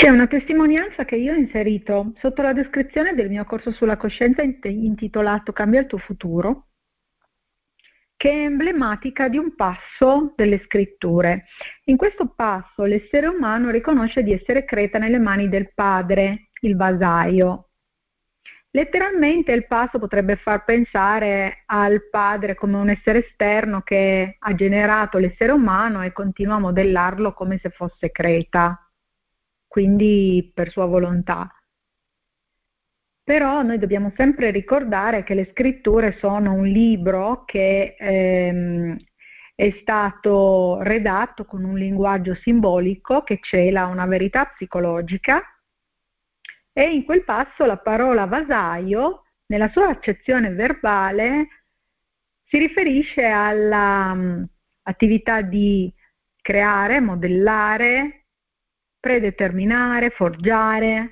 C'è una testimonianza che io ho inserito sotto la descrizione del mio corso sulla coscienza intitolato Cambia il tuo futuro, che è emblematica di un passo delle scritture. In questo passo l'essere umano riconosce di essere creta nelle mani del padre, il vasaio. Letteralmente il passo potrebbe far pensare al padre come un essere esterno che ha generato l'essere umano e continua a modellarlo come se fosse creta, quindi per sua volontà. Però noi dobbiamo sempre ricordare che le scritture sono un libro che è stato redatto con un linguaggio simbolico che cela una verità psicologica, e in quel passo la parola vasaio, nella sua accezione verbale, si riferisce all'attività di creare, modellare, predeterminare, forgiare.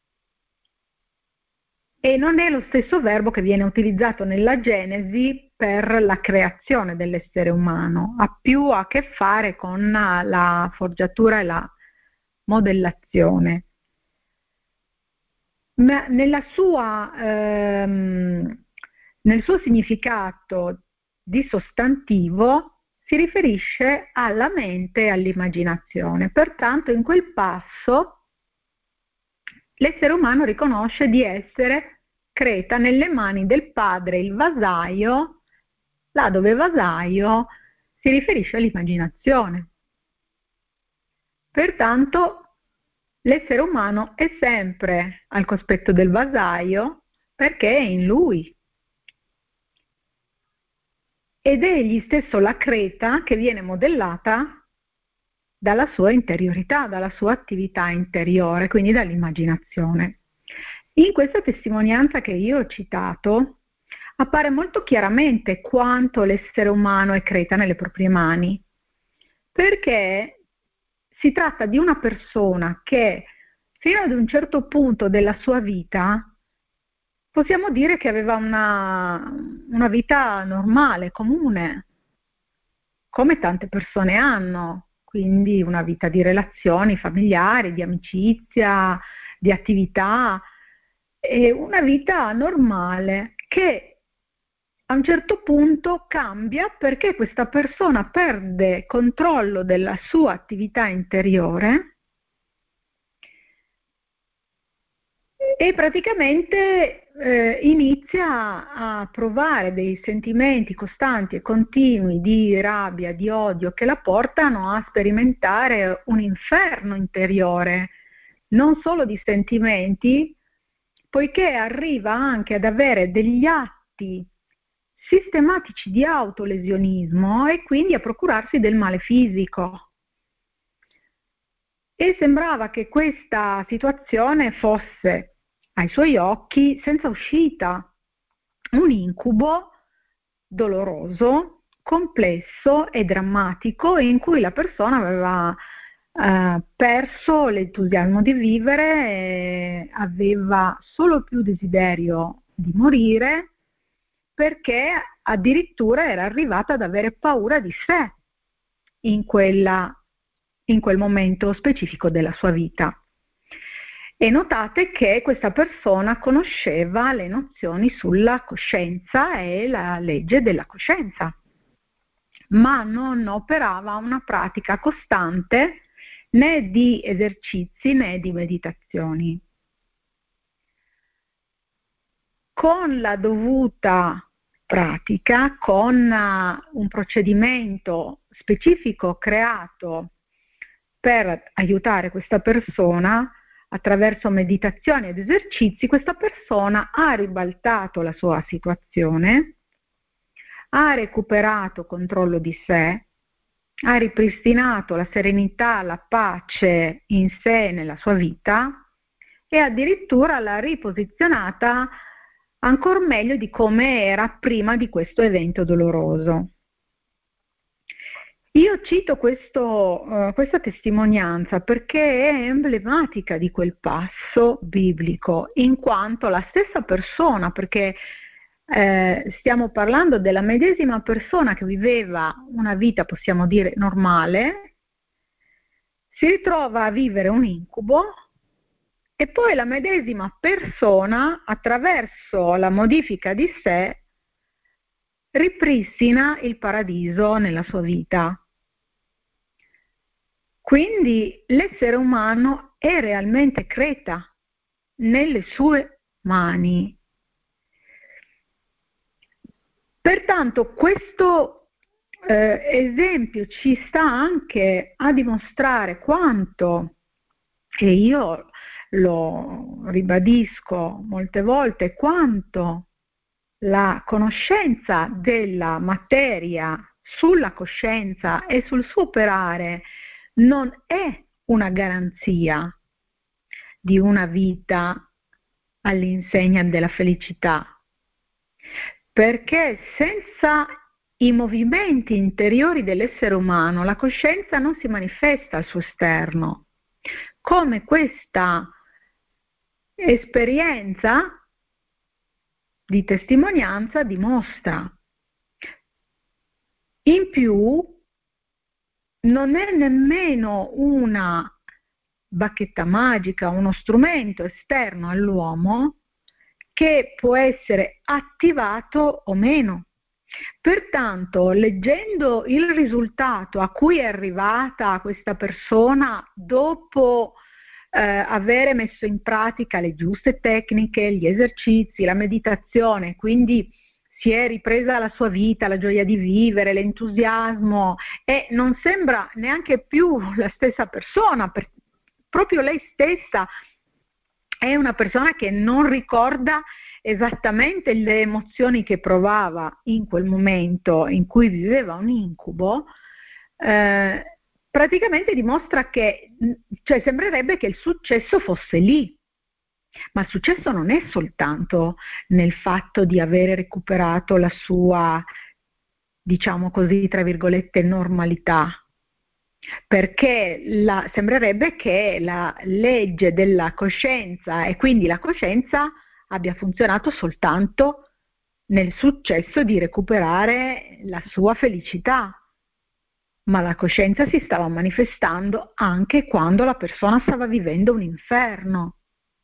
E non è lo stesso verbo che viene utilizzato nella Genesi per la creazione dell'essere umano, ha più a che fare con la forgiatura e la modellazione. Ma nel suo significato di sostantivo si riferisce alla mente e all'immaginazione. Pertanto in quel passo l'essere umano riconosce di essere creta nelle mani del padre, il vasaio, là dove vasaio si riferisce all'immaginazione. Pertanto l'essere umano è sempre al cospetto del vasaio perché è in lui. Ed è egli stesso la creta che viene modellata dalla sua interiorità, dalla sua attività interiore, quindi dall'immaginazione. In questa testimonianza che io ho citato appare molto chiaramente quanto l'essere umano è creta nelle proprie mani, perché si tratta di una persona che fino ad un certo punto della sua vita possiamo dire che aveva una vita normale, comune, come tante persone hanno, quindi una vita di relazioni familiari, di amicizia, di attività, e una vita normale che a un certo punto cambia perché questa persona perde controllo della sua attività interiore e praticamente inizia a provare dei sentimenti costanti e continui di rabbia, di odio, che la portano a sperimentare un inferno interiore, non solo di sentimenti, poiché arriva anche ad avere degli atti sistematici di autolesionismo e quindi a procurarsi del male fisico. E sembrava che questa situazione fosse ai suoi occhi senza uscita, un incubo doloroso, complesso e drammatico, in cui la persona aveva perso l'entusiasmo di vivere, e aveva solo più desiderio di morire, perché addirittura era arrivata ad avere paura di sé in quel momento specifico della sua vita. E notate che questa persona conosceva le nozioni sulla coscienza e la legge della coscienza, ma non operava una pratica costante né di esercizi né di meditazioni. Con la dovuta pratica, con un procedimento specifico creato per aiutare questa persona, attraverso meditazioni ed esercizi, questa persona ha ribaltato la sua situazione, ha recuperato controllo di sé, ha ripristinato la serenità, la pace in sé e nella sua vita, e addirittura l'ha riposizionata ancora meglio di come era prima di questo evento doloroso. Io cito questa testimonianza perché è emblematica di quel passo biblico, in quanto la stessa persona, perché stiamo parlando della medesima persona che viveva una vita, possiamo dire, normale, si ritrova a vivere un incubo e poi la medesima persona, attraverso la modifica di sé, ripristina il paradiso nella sua vita. Quindi l'essere umano è realmente Creta nelle sue mani. Pertanto questo esempio ci sta anche a dimostrare quanto, e io lo ribadisco molte volte, quanto la conoscenza della materia sulla coscienza e sul suo operare non è una garanzia di una vita all'insegna della felicità, perché senza i movimenti interiori dell'essere umano la coscienza non si manifesta al suo esterno, come questa esperienza di testimonianza dimostra. In più, non è nemmeno una bacchetta magica, uno strumento esterno all'uomo che può essere attivato o meno. Pertanto, leggendo il risultato a cui è arrivata questa persona dopo avere messo in pratica le giuste tecniche, gli esercizi, la meditazione, quindi si è ripresa la sua vita, la gioia di vivere, l'entusiasmo, e non sembra neanche più la stessa persona, proprio lei stessa è una persona che non ricorda esattamente le emozioni che provava in quel momento in cui viveva un incubo, praticamente dimostra che, cioè sembrerebbe che il successo fosse lì, ma il successo non è soltanto nel fatto di avere recuperato la sua, diciamo così, tra virgolette, normalità, perché sembrerebbe che la legge della coscienza e quindi la coscienza abbia funzionato soltanto nel successo di recuperare la sua felicità, ma la coscienza si stava manifestando anche quando la persona stava vivendo un inferno.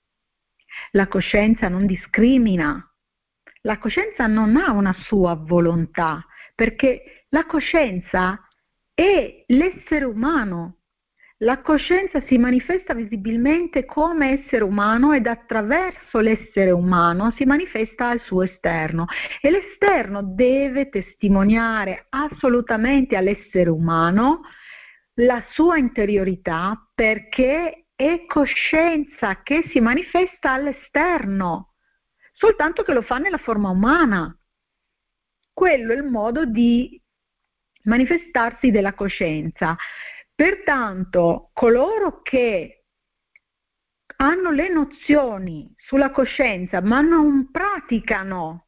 La coscienza non discrimina, la coscienza non ha una sua volontà, perché la coscienza è l'essere umano. La coscienza si manifesta visibilmente come essere umano ed attraverso l'essere umano si manifesta al suo esterno, e l'esterno deve testimoniare assolutamente all'essere umano la sua interiorità, perché è coscienza che si manifesta all'esterno, soltanto che lo fa nella forma umana. Quello è il modo di manifestarsi della coscienza. Pertanto, coloro che hanno le nozioni sulla coscienza ma non praticano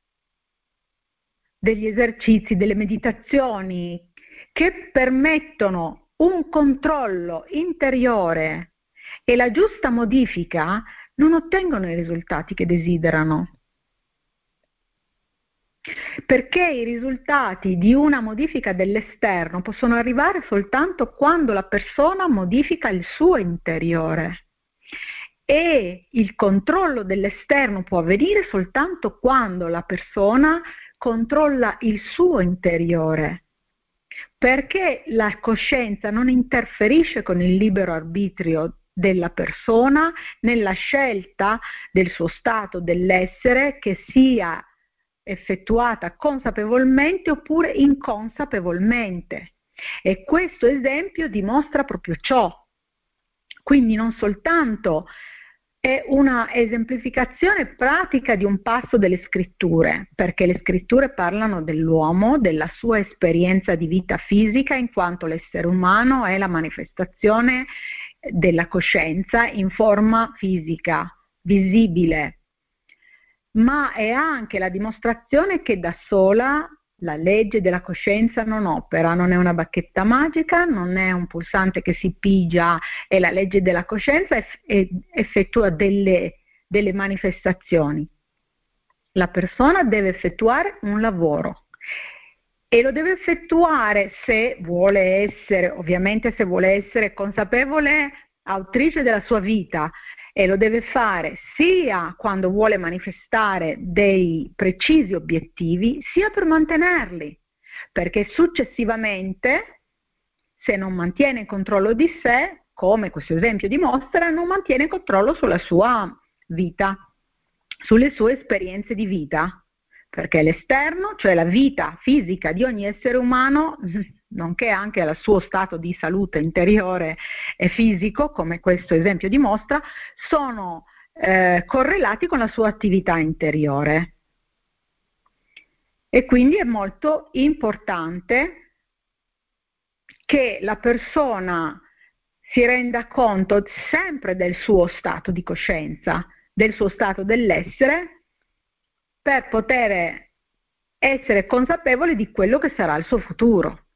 degli esercizi, delle meditazioni che permettono un controllo interiore e la giusta modifica, non ottengono i risultati che desiderano. Perché i risultati di una modifica dell'esterno possono arrivare soltanto quando la persona modifica il suo interiore, e il controllo dell'esterno può avvenire soltanto quando la persona controlla il suo interiore, perché la coscienza non interferisce con il libero arbitrio della persona nella scelta del suo stato dell'essere, che sia effettuata consapevolmente oppure inconsapevolmente. E questo esempio dimostra proprio ciò. Quindi non soltanto è una esemplificazione pratica di un passo delle scritture, perché le scritture parlano dell'uomo, della sua esperienza di vita fisica, in quanto l'essere umano è la manifestazione della coscienza in forma fisica, visibile, ma è anche la dimostrazione che da sola la legge della coscienza non opera, non è una bacchetta magica, non è un pulsante che si pigia e la legge della coscienza effettua delle manifestazioni. La persona deve effettuare un lavoro e lo deve effettuare se vuole essere, ovviamente se vuole essere consapevole autrice della sua vita, e lo deve fare sia quando vuole manifestare dei precisi obiettivi, sia per mantenerli, perché successivamente, se non mantiene il controllo di sé, come questo esempio dimostra, non mantiene controllo sulla sua vita, sulle sue esperienze di vita, perché l'esterno, cioè la vita fisica di ogni essere umano, nonché anche al suo stato di salute interiore e fisico, come questo esempio dimostra, sono correlati con la sua attività interiore. E quindi è molto importante che la persona si renda conto sempre del suo stato di coscienza, del suo stato dell'essere, per poter essere consapevole di quello che sarà il suo futuro.